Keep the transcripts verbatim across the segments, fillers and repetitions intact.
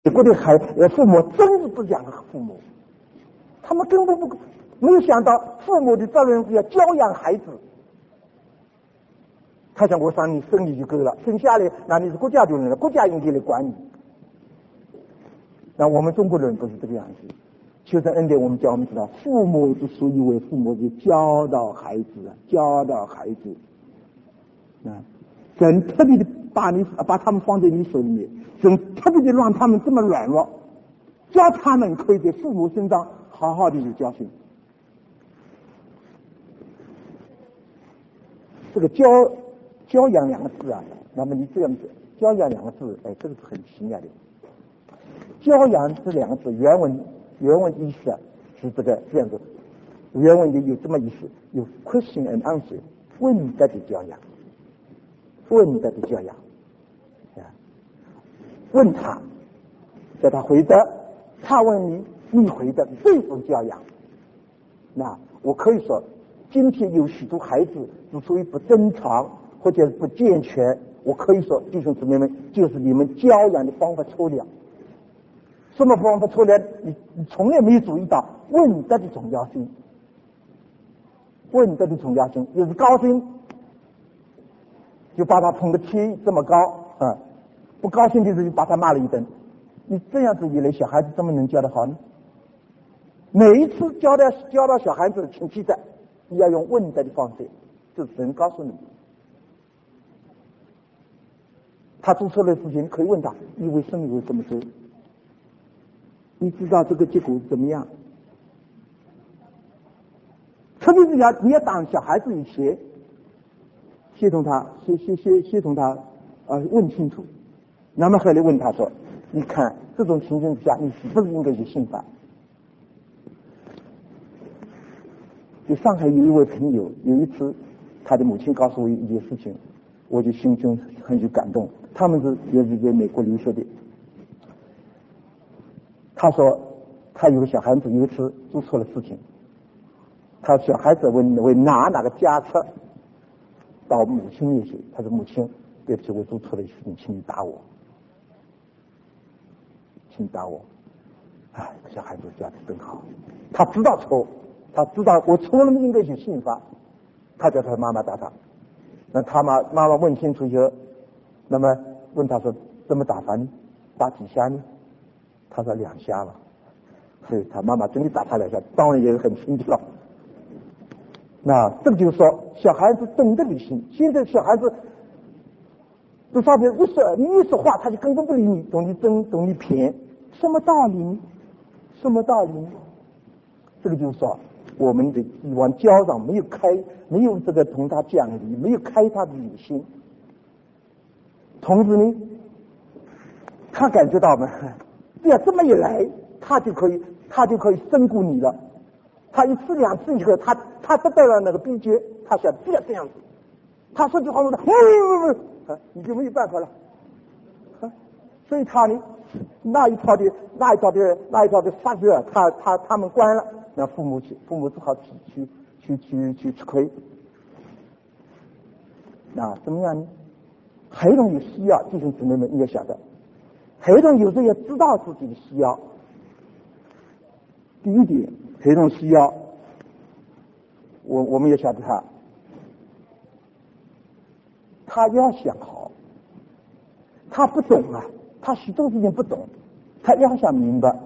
美国的孩呃父母真是不讲的父母，他们根本不没有想到父母的责任是要教养孩子。他想我让你生你就够了，生下来那你是国家责任了，国家应该来管你。那我们中国人不是这个样子。求生恩典我们教我们知道，父母之所以为父母，是教导孩子，教导孩子。啊，神特别的把你把他们放在你手里面，神特别的让他们这么软弱，教他们可以在父母身上好好的有教训。这个教教养两个字啊，那么你这样子教养两个字，哎，这个是很奇妙的。教养这两个字原文原文意思啊是这个这样子，原文里有这么意思，有 question and answer， 问答的教养，问答的教养啊，问他，叫他回答，他问你，你回答，这种教养。那我可以说，今天有许多孩子之所以不正常或者不健全，我可以说，弟兄姊妹们，就是你们教养的方法错了。什么方法错了？你你从来没有注意到问答的重要性。问答的重要性，就是高兴就把他捧得天这么高啊，不高兴的时候就把他骂了一顿。你这样子一来，小孩子怎么能教得好呢？每一次教到教到小孩子，请记得你要用问答的方式，就是神告诉你，他做错了事情，可以问他，你为什么会这么做？你知道这个结果怎么样？特别是要你要当小孩子以前，先从他先先先先从他呃问清楚，那么后来问他说，你看这种情形之下，你是不是应该去信法？就上海有一位朋友，有一次他的母亲告诉我一件事情，我就心中很有感动。他们是也是在美国留学的。他说他有个小孩子有一次做错了事情，他小孩子问为拿哪个家车到母亲面前，他说母亲，对不起，我做错了事情，请你打我，请你打我。哎，小孩子教的真好，他知道错，他知道我错了应该去信法，他叫他妈妈打他。那他妈妈妈问清楚以后，那么问他说怎么打法呢？打几下呢？他说两下了。所以他妈妈真的打他两下，当然也很清楚了。那这个就是说，小孩子懂得理性。现在小孩子这上面一说你一说话，他就根本不理你，懂你争，懂你偏，什么道理呢？什么道理呢？这个就是说，我们的以往家长没有开，没有这个同他讲理，没有开他的理性。同时呢，他感觉到嘛，只要这么一来，他就可以，他就可以胜过你了。他一次两次以后，他他得到了那个秘诀，他想不要这样子。他说句话，我说，嗯，你就没有办法了。啊，所以他呢，那一套的那一套的那一套的法则，他他他们关了，那父母去，父母只好去去去去去吃亏。那怎么样呢？孩童有需要，弟兄姊妹们你要晓得，孩童有时候要知道自己的需要。第一点，孩童需要，我我们也晓得他，他要想好，他不懂啊，他许多事情不懂，他要想明白。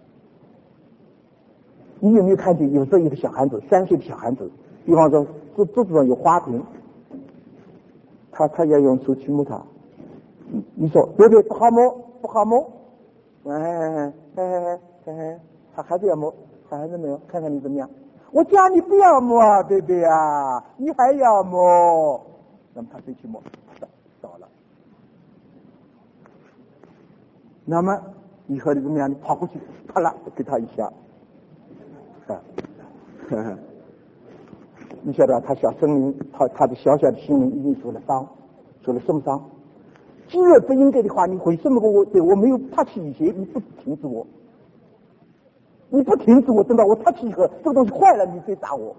你有没有看见有时候有个小孩子，三岁的小孩子，比方说桌桌子上有花瓶，他他要用手去摸它，你说对不对？不好摸，不好摸，哎哎哎哎哎，他还是要摸，他还是没有，看看你怎么样。我叫你不要摸啊，对不对啊？你还要摸，那么他就去摸，倒了。那么以后你怎么样？你跑过去，啪啦给他一下，啊，呵呵，你晓得他小生灵，他他的小小的心灵已经受了伤，受了什么伤？既然不应该的话，你为什么我对我没有拍起以前你不停止我？你不停止我，等到我拍起以后，这个东西坏了，你再打我。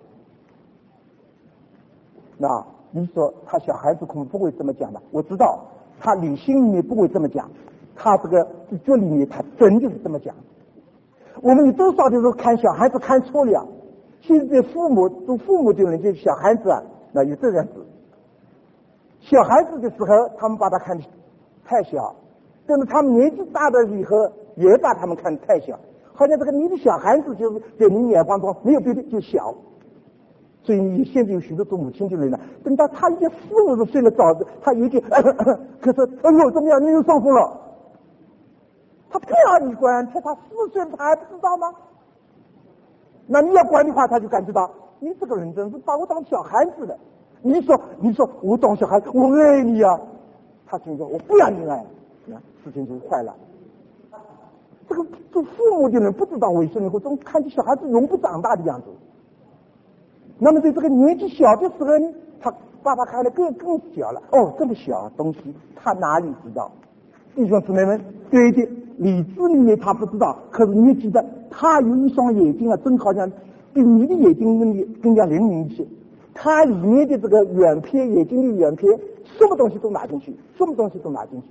那你说他小孩子恐怕不会这么讲吧？我知道他理性里面不会这么讲， 他这个这里面他真就是这么讲。我们有多少的时候看小孩子看错了，现在父母做父母的人就小孩子啊，那有这样子。小孩子的时候，他们把他看得太小，但是他们年纪大了以后，也把他们看得太小，好像这个你的小孩子就是在你眼光中没有别的就小。所以你现在有许多做母亲的人呢，等到他已经四五十岁了，早他已经咳咳可是哎呦怎么样，你又上风了？他不要你管，他他四岁了他还不知道吗？那你要管的话，他就感觉到你这个人真是把我当小孩子的。你说你说我当小孩子，我爱你呀、啊，他心说我不要你爱，那事情就坏了。这个做父母的人不知道为什么会总看着小孩子永不长大的样子。那么在这个年纪小的时候呢，他把他看得更更小了。哦，这么小东西，他哪里知道？弟兄姊妹们，对的，理智里面他不知道，可是你记得，他有一双眼睛啊，真好像比你的眼睛更更加灵敏一些。他里面的这个远片，眼睛的远片，什么东西都拿进去，什么东西都拿进去。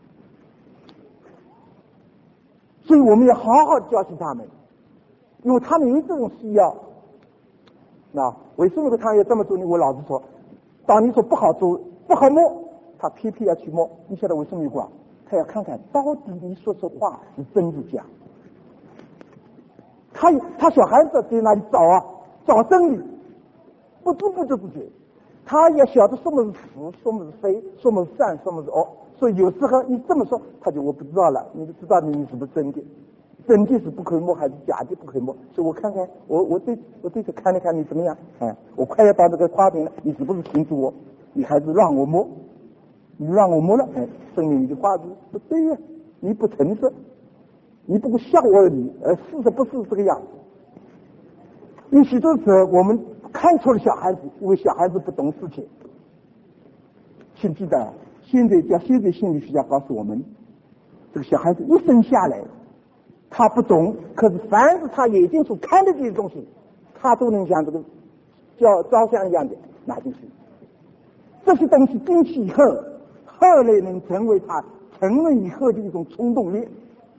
所以我们要好好教训他们，因为他们有这种需要。那为什么他要这么做呢？我老实说，当你说不好做、不好摸，他偏偏要去摸。你晓得为什么有关？他要看看到底你说说话是真是假。他他小孩子在那里找啊，找真理，不知不觉不觉，他也晓得什么是福，什么是非，什么是善，什么是恶。所以有时候你这么说，他就我不知道了，你就知道你是不是真的。真的是不可以摸还是假的不可以摸？所以我看看，我我对我对着看了看你怎么样？哎，我快要到这个花瓶了，你是不是停住我？你还是让我摸？你让我摸了，哎，证明你的话是不对呀、啊，你不诚实，你不过笑我而已，而事实不是这个样子。有许多时候我们看错了小孩子，因为小孩子不懂事情。请记得，现在叫现在心理学家告诉我们，这个小孩子一生下来。他不懂，可是凡是他眼睛所看的这些东西，他都能像这个叫照相一样的拿进去。这些东西进去以后，后来能成为他成人以后的一种冲动力。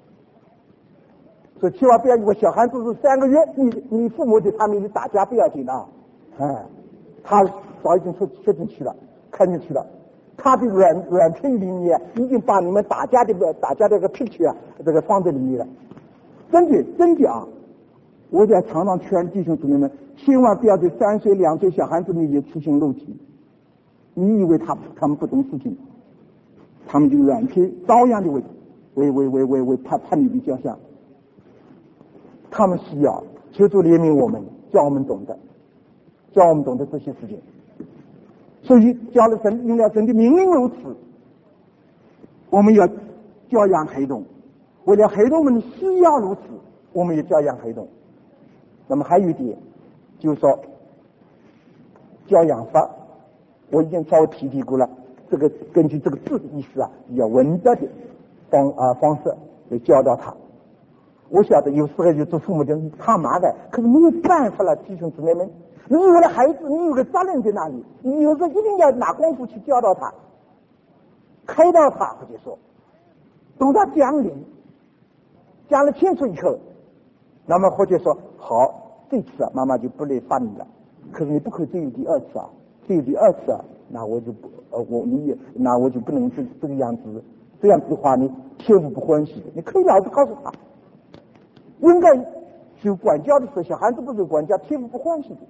所以千万不要以为小孩子是三个月，你你父母对他们打架不要紧啊，哎，他早已经吃吃进去了，看进去了。他的软软片里面已经把你们打架的打架的这个 picture 啊，这个放在里面了。真的真的啊！我在常常劝弟兄姊妹们，千万不要在三岁两岁小孩子面前出现肉体。你以为他他们不懂事情，他们就软片照样的为为为为为为怕怕你的教相。他们需要求主怜悯我们，叫我们懂得，叫我们懂得这些事情。所以教了神，应了神的命令如此，我们要教养孩童。为了孩童们的需要如此，我们也教养孩童。那么还有一点，就是说教养法，我已经稍微提提过了。这个根据这个字的意思啊，要文德的方啊方式来教导他。我晓得有时候就做父母的怕麻烦，可是没有办法了，弟兄姊妹们，你有了孩子，你有个责任在那里，你有时候一定要拿功夫去教导他，开导他，或者说懂他讲理。讲了清楚以后，那么或者说好，这次啊，妈妈就不来罚你了。可是你不可以再有第二次啊，再有第二次啊，那我就不呃我你也那我就不能这这个样子，这样子的话呢，天父不欢喜的。你可以老实告诉他，应该受管教的时候，小孩子不受管教，天父不欢喜的。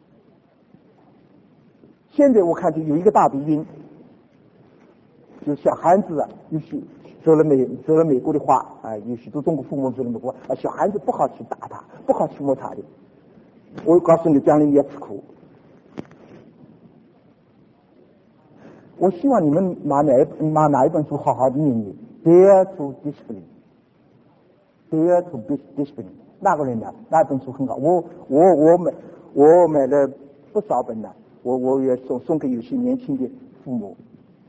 现在我看就有一个大毒因，就小孩子啊，有些。说了美说了美国的话啊，有许多中国父母说了美国啊，小孩子不好去打他，不好去摸他的。我告诉你，将来你要吃苦。我希望你们拿哪一拿哪一本书好好的念念 ，Dare to Discipline，Dare to Discipline， 那个人呢？那本书很好，我我我买我买了不少本呢，我我也送送给有些年轻的父母。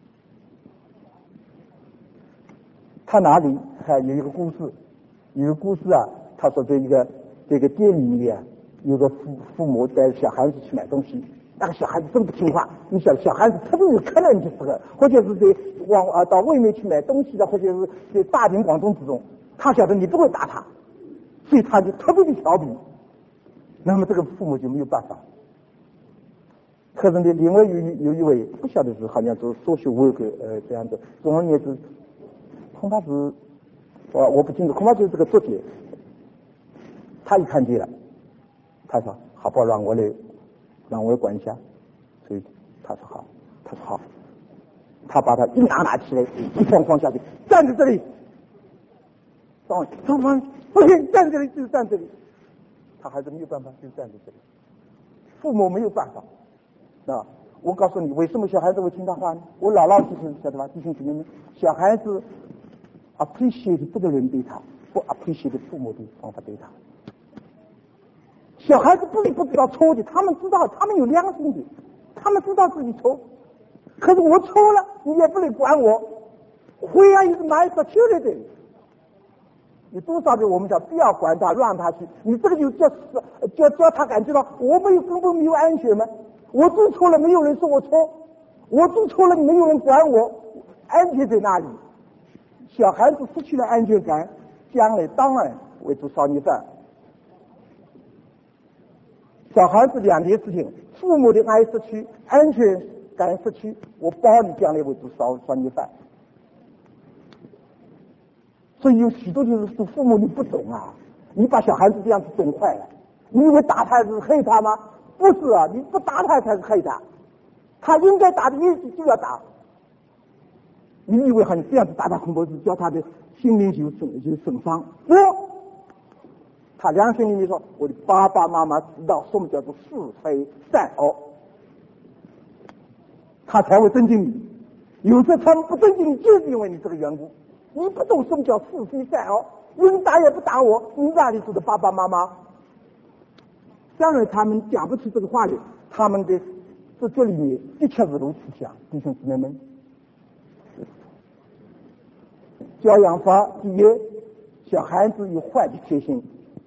他哪里还有一个故事，有一个故事啊，他说这一个这个店里面有个父父母带小孩子去买东西， 那个小孩子真不听话，你想小孩子特别有可能就是个，或者是在往啊到外面去买东西的，或者是在大庭广众之中，他晓得你不会打他，所以他就特别的调皮。那么这个父母就没有办法。可是呢，另外有有一位不晓得是好像是说学文个呃这样子，总而言之，恐怕是我我不清楚，恐怕就是这个作者，他一看见了，他说好不好让我来。让我管一下，所以他说好，他说好，他把他一拿拿起来，一放放下去，站在这里，放放放，不行，站在这里就是站这里，他还是没有办法，就站在这里。父母没有办法啊！我告诉你，为什么小孩子会听他话呢？我老老实实晓得吧，弟兄姊妹们，小孩子 appreciate 这个人对他，不 appreciate 父母的方法对他。小孩子不是不知道错的，他们知道，他们有良心的，他们知道自己错。可是我错了，你也不能管我。会啊，一直拿一个球来的。有多少人我们讲不要管他，让他去，你这个就叫叫叫他感觉到我没有根本没有安全吗？我做错了，没有人说我错；我做错了，没有人管我，安全在哪里？小孩子失去了安全感，将来当然会做少年犯。小孩子两件事情，父母的爱失去，安全感失去，我保你将来会做少少年犯。所以有许多就是说父母你不懂啊，你把小孩子这样子懂坏了，你以为打他是害他吗？不是啊，你不打他才是害他，他应该打的意思就要打。你以为好像这样子打他恐怕是叫他的心灵就损就损伤，不，他良心里面说，我的爸爸妈妈知道什么叫做是非善恶，他才会尊敬你。有时他们不尊敬你，就是因为你这个缘故。你不懂什么叫是非善恶，人打也不打我，你哪里做的爸爸妈妈？当然他们讲不出这个话来，他们的这这里面的确是如此想，弟兄姊妹们。教养法第一，小孩子有坏的缺陷，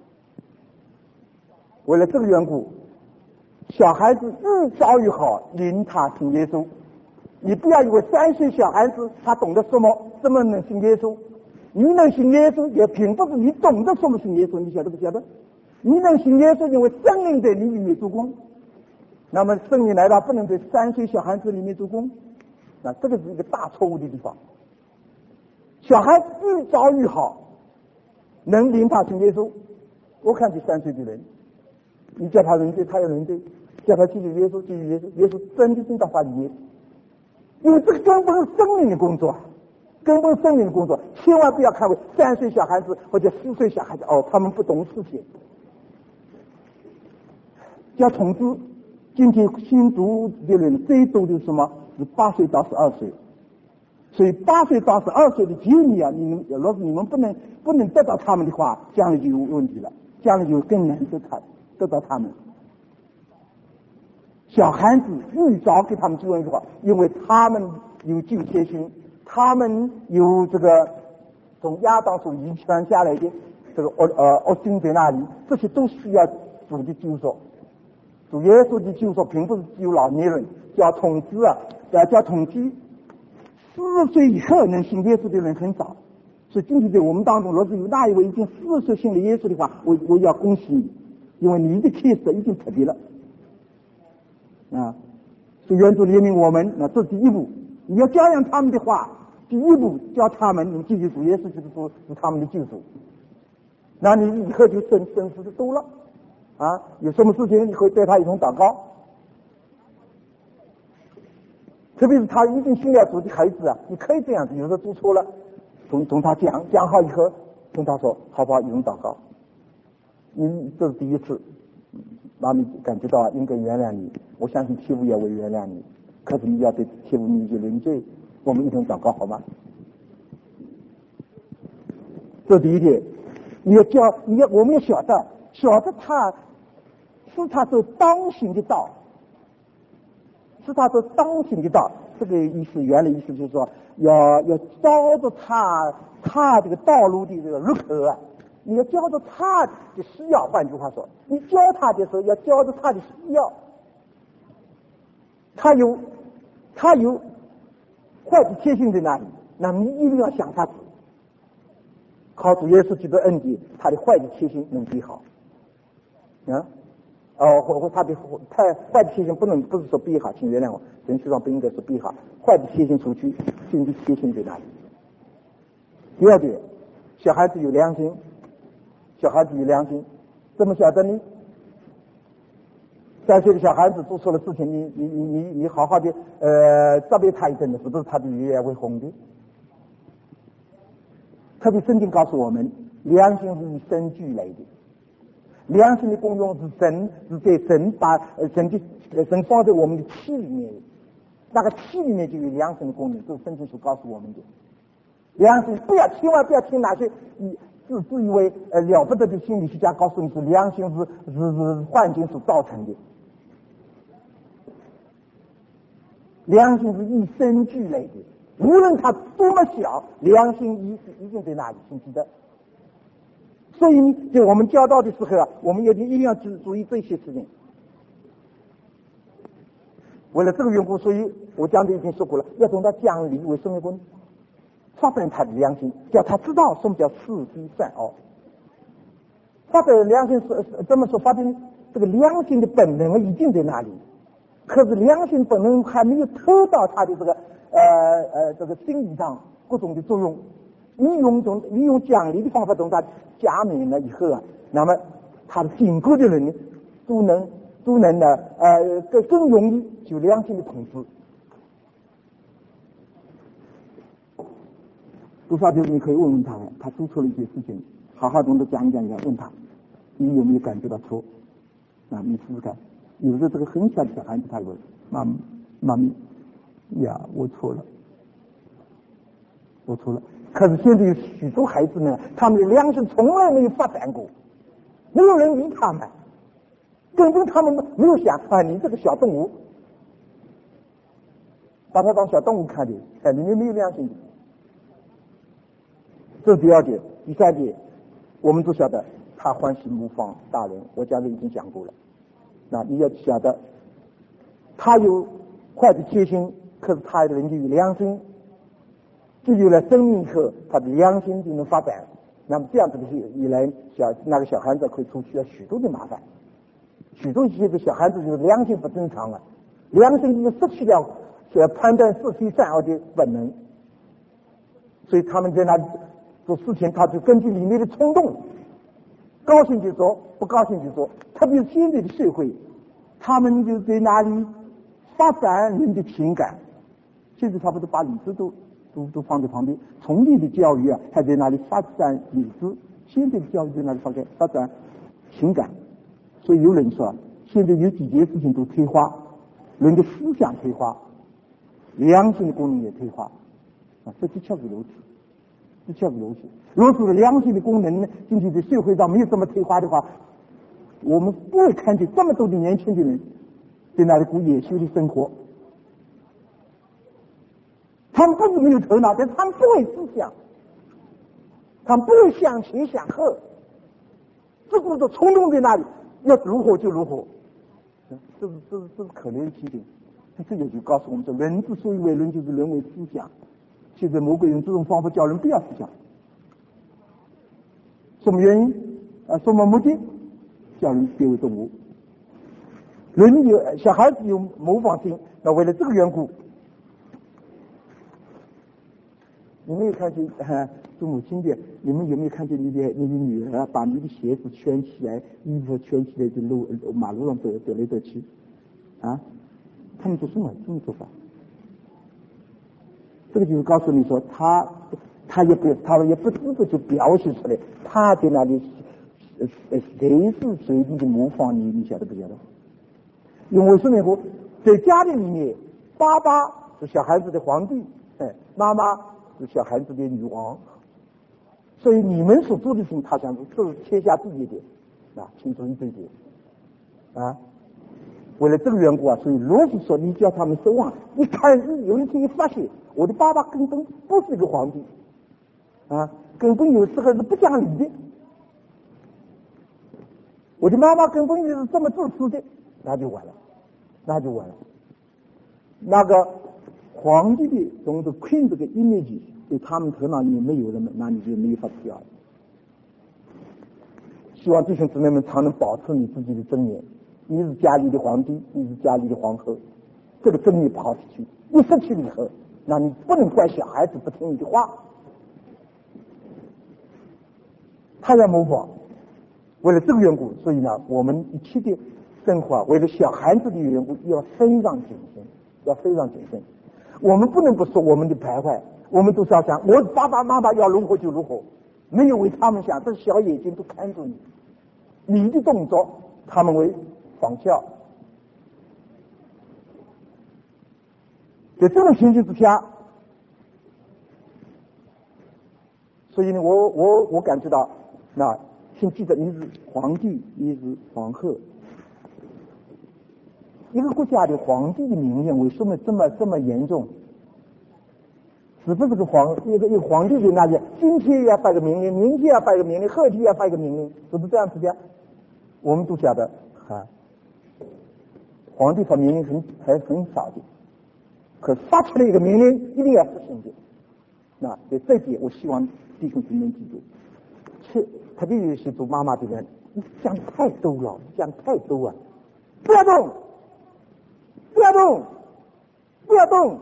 为了这个缘故，小孩子越早越好领他信耶稣。你不要以为三岁小孩子他懂得什么，怎么能信耶稣？你能信耶稣也并不是你懂得什么信耶稣，你晓得不晓得？你能信耶稣，因为圣灵在你里面做工。那么圣灵来到不能在三岁小孩子里面做工，那这个是一个大错误的地方。小孩子越早越好能领他信耶稣。我看这三岁的人，你叫他认罪他要认罪，叫他继续耶稣继续耶稣，耶稣真的进到他里面。因为这个根本是生命的工作，根本是生命的工作，千万不要看为三岁小孩子或者四岁小孩子哦，他们不懂事情。要统治今天新读的人最多的是什么？是八岁到十二岁。所以八岁到十二岁的子女啊，你们如果你们不能不能得到他们的话，将来就有问题了，将来就更难得他得到他们。小孩子越早给他们做一句话，因为他们有救贴心，他们有这个从亚当所遗传下来的这个恶呃恶性在那里，这些都需要主的救赎。主耶稣的救赎并不是只有老年人，叫统治啊，要叫统计，四十岁以后能信耶稣的人很少。所以今天在我们当中，若是有那一位已经四十岁信了耶稣的话，我我要恭喜你，因为你的 case 已经特别了。啊，所以愿主怜悯我们，那这是第一步。你要教养他们的话，第一步教他们，你继续主耶稣就是说是他们的救主。那你以后就真真实的多了啊！有什么事情你会对他一同祷告，特别是他已经信了主的孩子啊，你可以这样子，有时候做错了，同同他讲讲好以后，跟他说好不好，一同祷告。你这是第一次。妈咪感觉到应该原谅你，我相信天父也会原谅你，可是你要对天父你就认罪，我们一同祷告好吗？这第一点，你要教，你要我们要晓得，晓得他是他所当行的道，是他所当行的道。这个意思，原来意思就是说，要要照着他他这个道路的这个入口啊。你要教着他的需要，换句话说，你教他的时候要教着他的需要。 他有他有坏的贴心在那里，那么你一定要想法子，靠主耶稣基督的恩典，他的坏的贴心能变好啊。哦，或或他的太坏的贴心不能不是说变好，请原谅我，程序上不应该是变好，坏的贴心出去，新的贴心在哪里？第二点，小孩子有良心，小孩子有良心，怎么晓得呢？三岁的小孩子做错了事情，你你你你你好好的呃责备他一顿的，是不是他的脸会红的？特别圣经告诉我们，良心是与生俱来的。良心的功用是神是在神把神的神放在我们的气里面，那个气里面就有良心的功能，这是圣经所告诉我们的。良心不要千万不要听那些自自以为呃了不得的心理学家告诉你是良心是是是环境所造成的，良心是与生俱来的，无论它多么小，良心一一定在那里，请记得。所以在我们教导的时候啊，我们一定一定要注注意这些事情。为了这个缘故，所以我讲的已经说过了，要懂得讲理。为什么呢？发展他的良心，叫他知道什么叫是非善恶。发展良心是怎么说？发展这个良心的本能已经在那里，可是良心本能还没有透到他的这个呃呃这个心理上各种的作用。你用种你用奖励的方法从他加冕了以后啊，那么他的经过的人呢，都能都能呢呃更更容易就良心的统治。多少就是你可以问问他，他做错了一些事情，好好懂得讲一讲，要问他，你有没有感觉到错？啊，你试试看。有时候这个很小的小孩子，他会妈妈咪呀，我错了，我错了。可是现在有许多孩子呢，他们的良心从来没有发展过，没有人理他们，根本他们没有想啊，你这个小动物，把他当小动物看的，哎，里面没有良心的。这是第二点。第三点，我们都晓得他欢喜模仿大人，我刚才已经讲过了。那你要晓得，他有坏的贴心，可是他的人就有良心，就有了生命以后，他的良心就能发展。那么这样子的一来，小那个小孩子会出去了许多的麻烦，许多些个小孩子就是良心不正常了，良心就失去了呃判断是非善恶的本能，所以他们在那里做事情，他就根据里面的冲动，高兴就做，不高兴就做。特别是现在的社会，他们就在那里发展人的情感，现在差不多把理智都都都放在旁边。从前的教育啊，还在那里发展理智，现在的教育在那里发展发展情感。所以有人说，现在有几件事情都退化，人的思想退化，良心的功能也退化啊，这的确是如此。的确是如此。如果是良心的功能呢，今天在社会上没有这么退化的话，我们不会看见这么多的年轻的人在那里过野修的生活。他们不是没有头脑，但是他们不会思想，他们不会想前想后，只顾着冲动在那里，要如何就如何。这是这是这是可怜的情景。这个就告诉我们说，人之所以为人，就是人为思想。现在魔鬼用这种方法叫人不要思想，什么原因啊？什么目的？叫人变为动物。人有小孩子有模仿性，那为了这个缘故，你没有看见啊？做母亲的，你们有没有看见你的你的女儿把你的鞋子圈起来，衣服圈起来，就路马路上走走来走去啊？他们做什么？这种做法？这个就是告诉你说，他他也不他也不自觉就表现出来，他在那里呃随时随地的模仿你，你晓得不晓得？因为什么呢？在家里里面，爸爸是小孩子的皇帝，哎，妈妈是小孩子的女王，所以你们所做的事情，他想是这是天下第一的啊，请注意这一点啊。为了这个缘故啊，所以如果说你叫他们失望，一看有一天一发现，我的爸爸根本不是一个皇帝啊，根本有时候是不讲理的，我的妈妈根本就是这么自私的，那就完了，那就完了。 那个皇帝的总是 queen 这个 image 在他们头脑里面没有了嘛，那你就没法治了。希望弟兄姊妹们常能保持你自己的尊严。你是家里的皇帝，你是家里的皇后，这个真理跑出去，一失去了以后，那你不能怪小孩子不听你的话，他要模仿。为了这个缘故，所以呢，我们一切的生活，为了小孩子的缘故，要非常谨慎，要非常谨慎。我们不能不说我们的徘徊，我们都是要想，我爸爸妈妈要如何就如何，没有为他们想，这小眼睛都看着你，你的动作他们为仿效。在这种情形之下，所以呢，我我我感觉到，那请记得，你是皇帝，你是皇后。一个国家的皇帝的名言为什么这么这么严重？是不是个皇一个一个皇帝的那些，今天要发个命令，明天要发个命令，后天要发一个命令，是不是这样子的？我们都晓得啊，皇帝发命令很还很少的，可发出来一个命令一定要实行的。那在这一点，我希望弟兄姊妹记住，是特别有些做妈妈的人，你讲太多了，讲太多啊！不要动，不要动，不要动。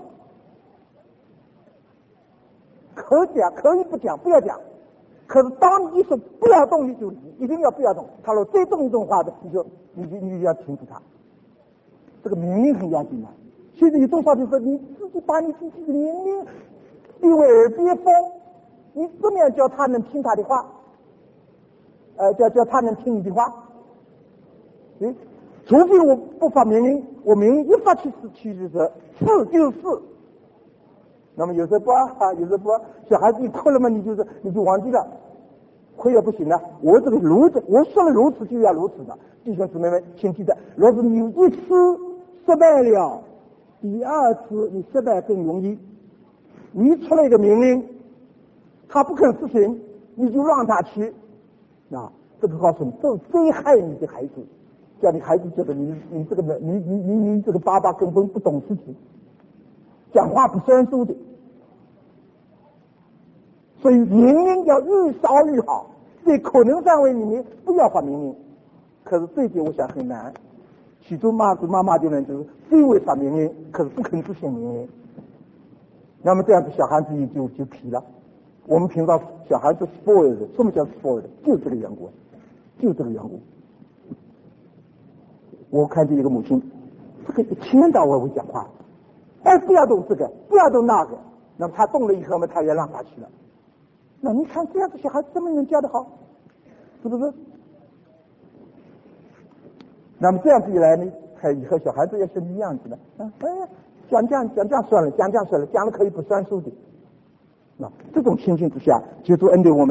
可讲可以不讲，不要讲。可是当你一说不要动，你就一定要不要动。他说再动一动话的，你就你就你就要停止他。这个命令很要紧的。现在有多少的时候，你自己把你自己的命令变为耳边风，你怎么样叫他能听他的话？呃，叫叫他能听你的话？嗯，除非我不发命令，我命令一发去去的时候，是就是。那么有时候不啊，有时候不，小孩子一哭了嘛，你就是你就忘记了，哭也不行了。我这个如此，我说了如此就要如此的，弟兄姊妹们，请记得，若是你一次失败了，第二次你失败更容易。你出了一个命令，他不肯实行，你就让他去，啊，这个告诉你，这最害你的孩子，叫你孩子觉得你你这个你你你你这个爸爸根本不懂事情，讲话不算数的。所以命令要越少越好，在可能范围里面不要发命令。可是这一点我想很难，许多妈子妈妈的人就是虽未发命令，可是不肯执行命令。那么这样子小孩子也就就皮了。我们平常小孩子 spoiled， 什么叫 spoiled？ 就这个缘故，就这个缘故。我看见一个母亲，这个一天到晚会讲话，哎，不要动这个，不要动那个。那么他动了以后嘛，他也让他去了。那你看这样子小孩怎么能教得好？是不是？那么这样子一来呢，还以后小孩子也是一样子的。啊，哎，讲讲讲讲算了，讲讲算了，讲了可以不算数的。那这种情形之下，就主恩对我们，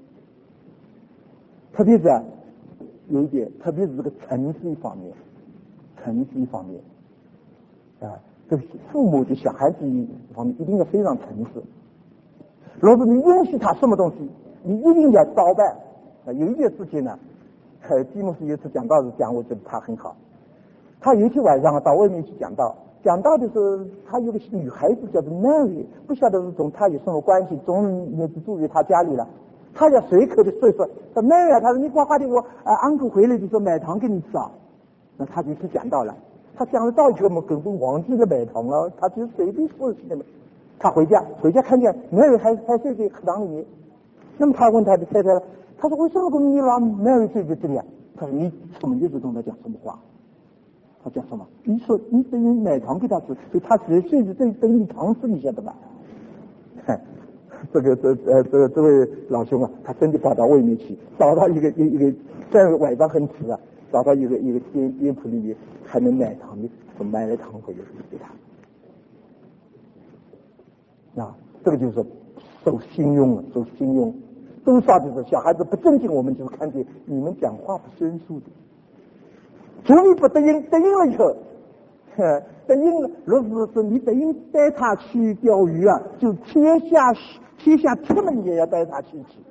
特别是啊，有一点，特别是这个诚实一方面，诚实一方面啊，这个父母对小孩子一方面一定要非常诚实。如果你允许他什么东西，你一定要照办。啊，有一件事情呢，呃，蒂姆斯有一次讲道时讲，我觉得他很好。他有一天晚上到外面去讲道，讲道的时候，他有个女孩子叫做 Mary， 不晓得是从他有什么关系，总也是住在他家里了。他要随口的说一说，说 Mary 啊，他说你乖乖的，我啊安哥回来的时候买糖给你吃啊。那他就去讲道了。他讲了道以后嘛，根本忘记了买糖了，他就随便说一些嘛。他回家，回家看见Mary还还睡在课堂里面。那么他问他的太太了，他说为什么你让Mary睡在这里啊？他说你出门就是跟他讲什么话？他讲什么？你说你等于买糖给他吃，所以他直接睡在这等于糖吃，你晓得吧？这个这呃这个这位老兄啊，他真的跑到外面去，找到一个一一个在晚上很迟啊，找到一个一个店店铺里面还能买糖的，就买了糖回来给他。啊，这个就是受信用了，受信用。多少的时候，小孩子不正经，我们就看见你们讲话不算数的。除非不得应，得应了以后，得应了，如果是你得应带他去钓鱼啊，就天下天下出门也要带他去去。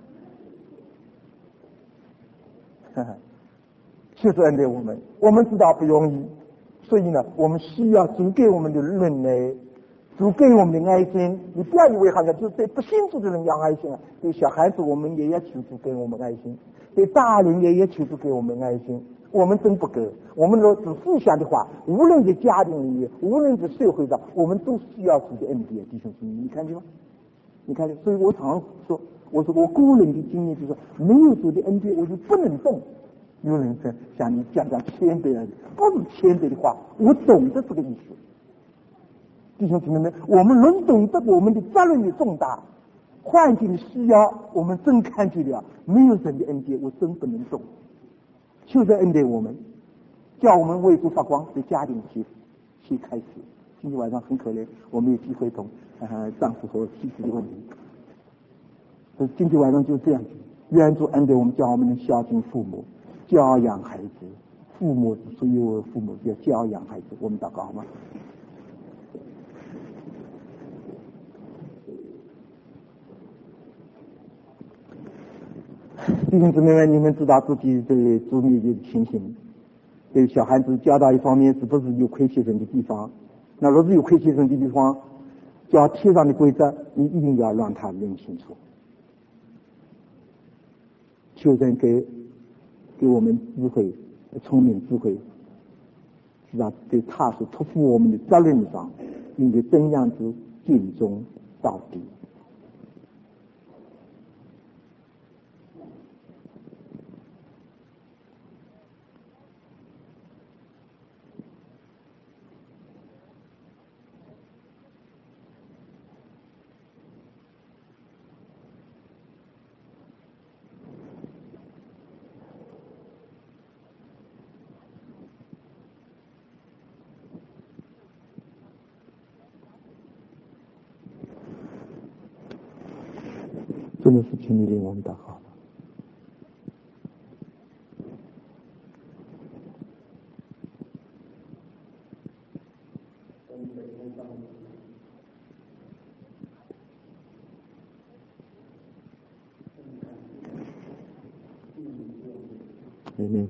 就是恩待我们，我们知道不容易， 所以呢，我们需要主给我们的人类，主给我们的爱心。你不要以为好像就对不信主的人要爱心啊，对小孩子我们也要求主给我们爱心，对大人也要求主给我们爱心。我们真不够，我们若只互相的话，无论在家庭里面，无论在社会上，我们都需要主的恩典，弟兄姊妹，你看见吗？你看见？所以我常常说，我说我个人的经验就是说，没有主的恩典，我就不能动。有人说像你讲讲谦卑而已，不是谦卑的话，我懂得这个意思。弟兄姊妹们，我们能懂得我们的责任的重大，环境的需要，我们真看见了。没有神的恩典，我真不能动。求神恩典我们，叫我们为主发光，在家庭去去开始。今天晚上很可怜，我们有机会同呃丈夫和妻子的问题。所以今天晚上就这样子，愿主恩典我们，叫我们能孝敬父母，教养孩子。父母是属于我父母，要教养孩子。我们祷告好吗？弟兄姊妹们，你们知道自己对主面前的情形，对小孩子教导一方面是不是有亏欠人的地方？那若是有亏欠人的地方，教贴上的规则，你一定要让他认清楚。求神给给我们智慧、聪明智慧，是吧？对他所托付我们的责任上，应该怎样子尽忠到底。真的是请你领我们祷告。阿门。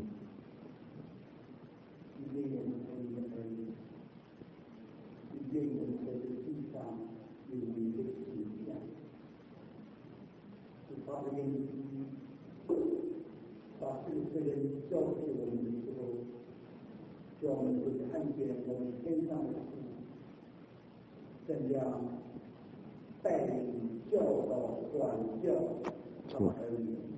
把这个人交给我们的时候，叫我们会看见我们天上的父怎样带领、教导、管教他们儿女。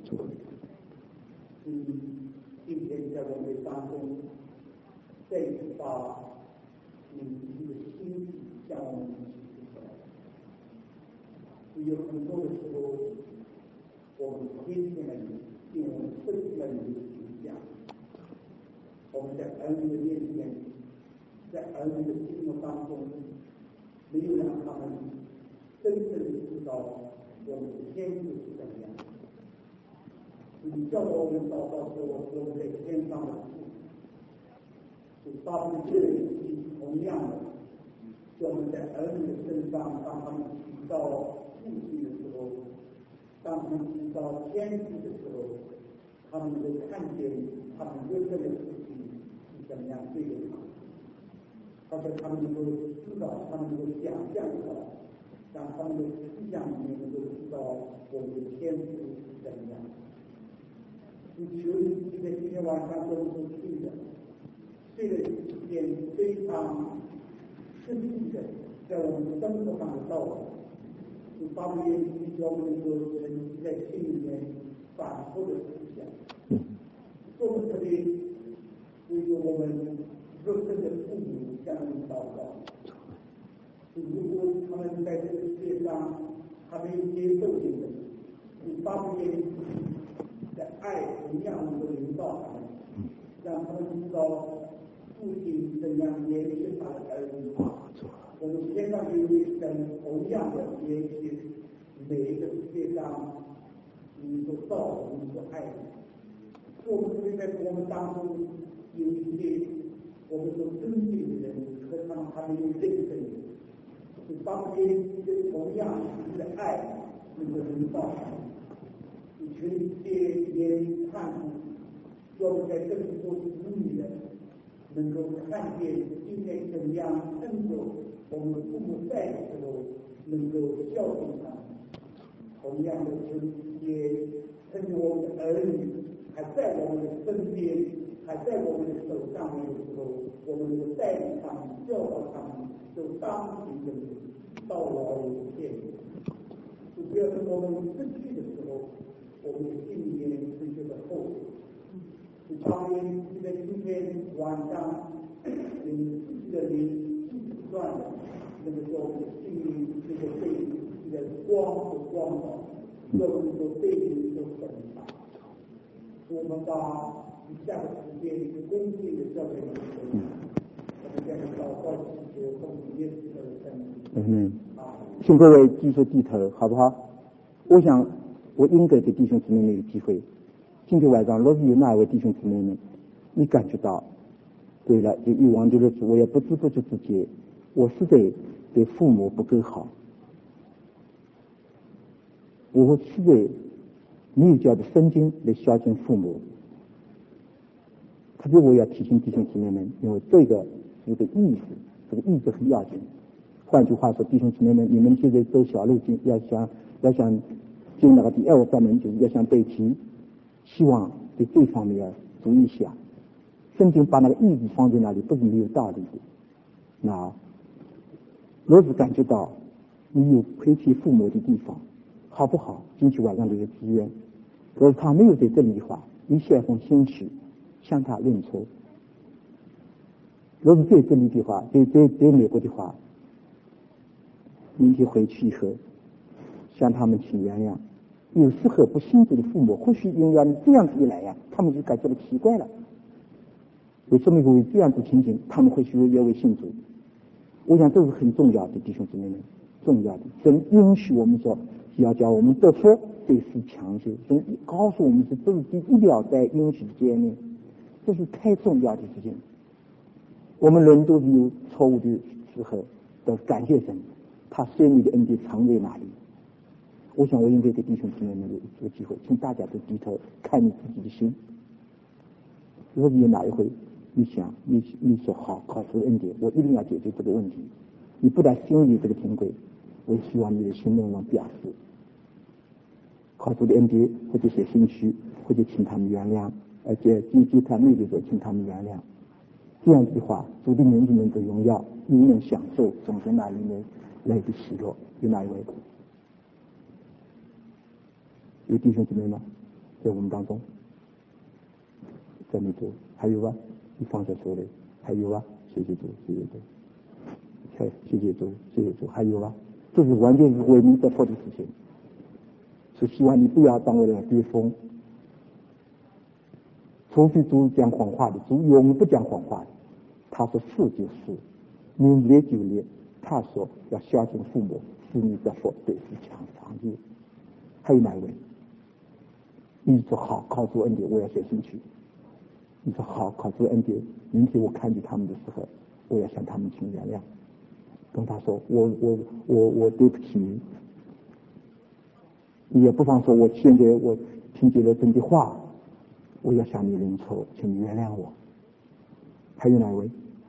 嗯，今天在我们当中，再次把你自己的心意向我们提出来。有很多的时候，我们听见了你。因为我们失去了你的形象，我们在儿女的面前，在儿女的心目当中，没有让他们真正的知道我们的天赋是怎样。你叫我们祷告说，我们在天上的父，是发挥这个同样的，叫我们在儿女的身上，当他们提到父亲的时候，当他们提到天赋的时候，他们就看见他们真正的父亲是怎么样对待他们，而且他们能够知道，他们能够想象到，让他们的思想里面能够知道我们的天赋是怎么样。你求你在今天晚上跟我们去的，这个是一件非常实际的，在我们生活上的道理。你方便教我们说人在心里面反复的思想，做这里为我们肉身的父母向你祷告。如果他们在这个世界上还没接受你的，你方便的爱同样能够引导他们，让他们知道父亲怎样怜悯他的儿女。我们天上有一神同样的怜悯每一个世界上你所造的、你所爱的。我们这边在我们当中有一些我们所尊敬的人，可他们还没有认识你，是当天这同样的爱能够引导他们。你全界也看出，我们在这里做子女的， 能够看见应该怎样趁着我们父母在的时候能够孝敬他们。同样的，也趁着我们的儿女还在我们的身边，还在我们的手上面的时候，我们能够带领他们、教导他们，就当行的到老有见。只要是我们失去的时候，我们的心里面是觉得后悔。当然，就在今天晚上，嗯，自己的灵不断的，那个时候我们的心灵这个被这个光和光芒，让我们都被灵都很大。我们把以下的时间一个恭敬的交给你们，我们将祷告祈求奉耶稣的圣名。 嗯，请各位继续低头，好不好？我想，我应该给弟兄姊妹们一个机会。今天晚上，若是有哪位弟兄姊妹们，你感觉到，对了，就欲望的日子，我也不知不觉之间，我实在对父母不够好，我实在没有叫的圣经来孝敬父母。特别我要提醒弟兄姊妹们，因为这个有个意识，这个意识很要紧。换句话说，弟兄姊妹们，你们现在走小路径，要想要想进那个第二个关门，就是要想背题，希望对这方面要注意一下。圣经把那个意义放在那里，不是没有道理的。那若是感觉到你有亏欠父母的地方，好不好？今天晚上这个资源，若是他没有在这里的话，你写封信去向他认错。若是在这里的话，在在在美国的话，明天回去以后向他们请原谅。有时候不信主的父母，或许因为你这样子一来呀，他们就感觉到奇怪了。为什么会这样子情景？他们会许越为信主。我想这是很重要的，弟兄姊妹们，重要的。神允许我们说，要叫我们得福，这是强求。神告诉我们是这是第一条在允许的界面，这是太重要的事情。我们人都是有错误的时候，都感谢神，他生你的恩典藏在哪里？我想我应该给弟兄姊妹们有这个机会，请大家都低头看你自己的心。如果有哪一回你想你你说好考试恩典，我一定要解决这个问题，你不但心里这个听鬼，我希望你的行动上表示考试的恩典，或者写信息，或者请他们原谅，而且积极他妹的时候请他们原谅。这样子的话，主的名字能够荣耀，你能享受从神那里面来的喜乐。有哪一位？有弟兄姊妹吗？在我们当中，在美洲还有啊？你放在手里还有啊？谢谢主，谢谢主，谢谢谢主，谢谢主，还有啊？这是完全是为你得福的事情，是希望你不要当为了跌风。除非主讲谎话的，主永不讲谎话的。他说是就是，你列就列。他说要孝敬父母，使你得福，对是强长久。还有哪一位？你说好考出恩典，我要写进去。你说好考出恩典，明天我看见他们的时候，我要向他们请原谅。跟他说，我我我我对不起你。你也不妨说，我现在我听见了真的话，我要向你认错，请你原谅我。还有哪位？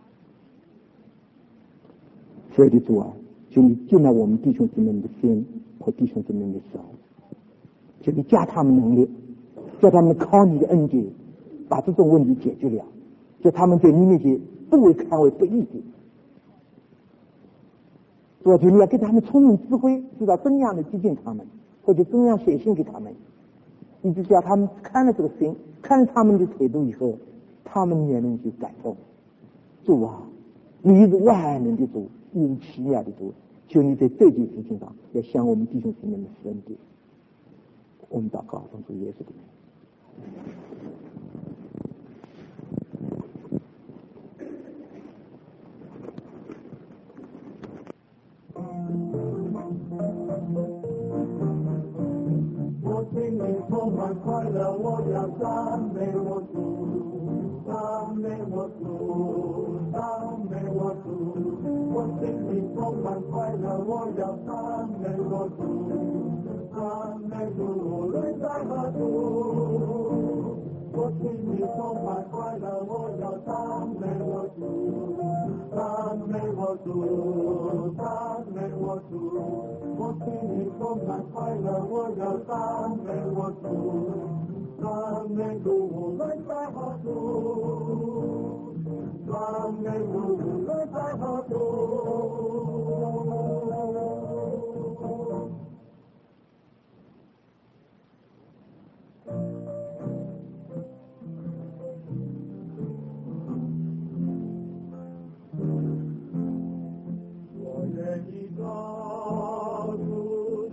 所有的主啊，求你进来我们弟兄姊妹的心和弟兄姊妹的手，求你加他们能力，叫他们靠你的恩典把这种问题解决了，叫他们在你面前不为看为不义的。我求你要给他们聪明智慧，知道怎样的接近他们，或者怎样写信给他们，一直叫他们看了这个信，看了他们的态度以后，他们也能去感动。主啊，你是万能的主，你是奇妙的主，求你在这件事情上要向我们弟兄姊妹们施恩典。我们祷告，奉主耶稣的名。 我心里充满快乐，我要赞美我主，赞美我主，赞美我主。我心里充满快乐，我要赞美我主，赞美主，人在何处？我心里充满快乐，我要赞美我主，赞美我主，赞美我主。我心里充满快乐，我要赞美我主，赞美主无论在何处，赞美主无论在何处。我愿意告诉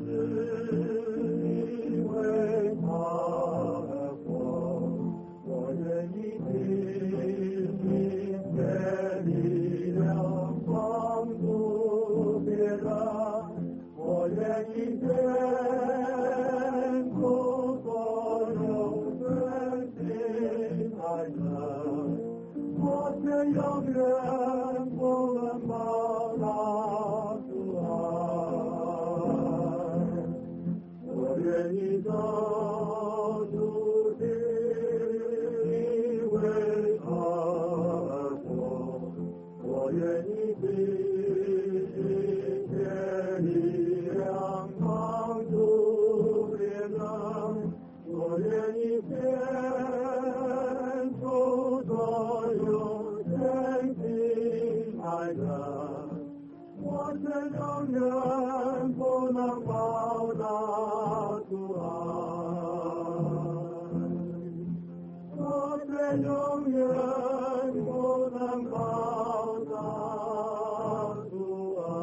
你为他而活，我愿意听你的力量帮助别人，我愿意献出所有真心爱人，我却永远不能报答主爱，我愿意告诉你为他而活，我愿意尽一切力量帮助别人，我愿意献出所有真心爱人，我却永远不能报答主爱，我却永远不能报答主爱。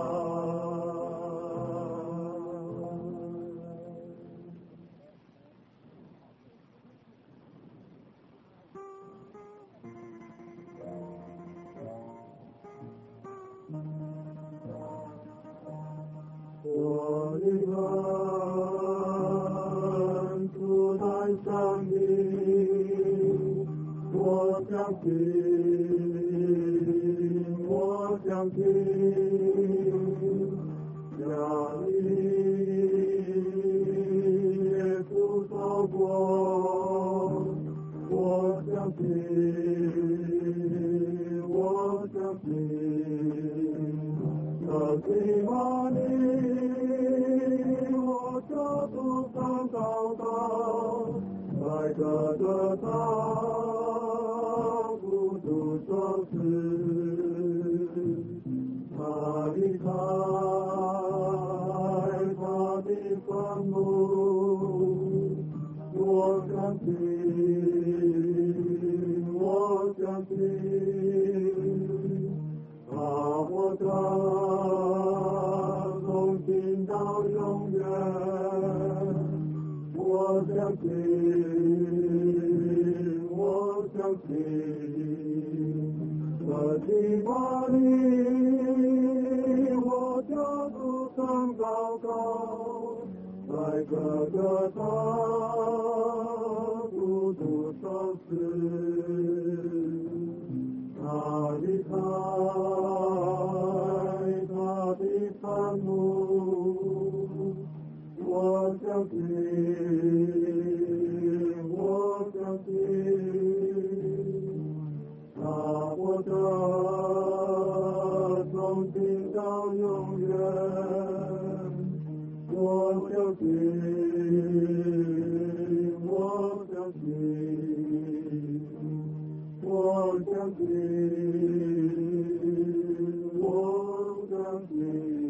我的恩主在上帝，我相信，我相信，将你耶稣走过，我相信，我相信。这地方里，我这不上祷告，在这个大孤独城市，他离开他的坟墓，我相信，我相信。把我的从今到永远，我相信，我相信，这地方里，我就不曾祷告，在各个大孤独城市。他离开他的坟墓，我相信，我相信，他活着从今到永远，我相信，我相信。我相信，我相信。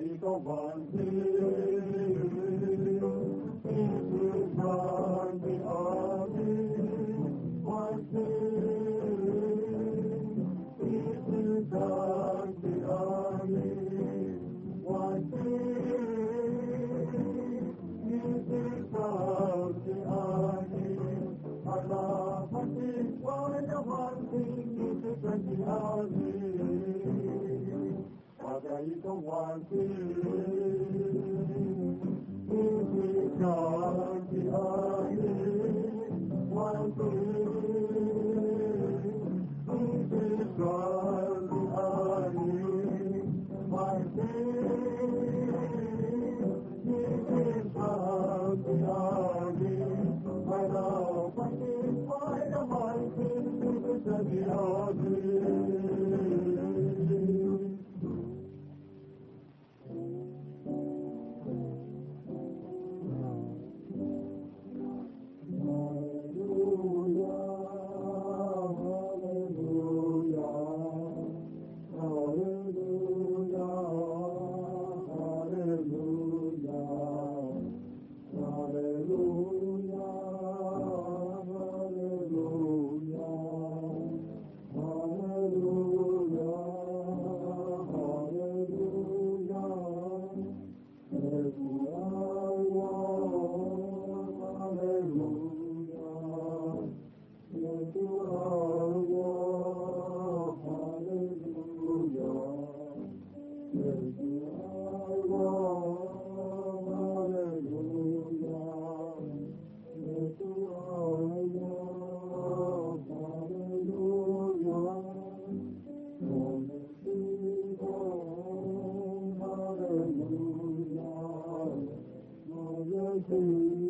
一个万岁，一直上的阿弥，万岁，一直上的阿弥，万岁，一直上的阿弥，阿拉万岁，我的万岁，一直上的阿弥。大家一同万岁，一起唱的阿弥，万岁，一起唱的阿弥，万岁，一起唱的阿弥，快乐万岁，快乐万岁，一起唱的阿弥。Hallelujah.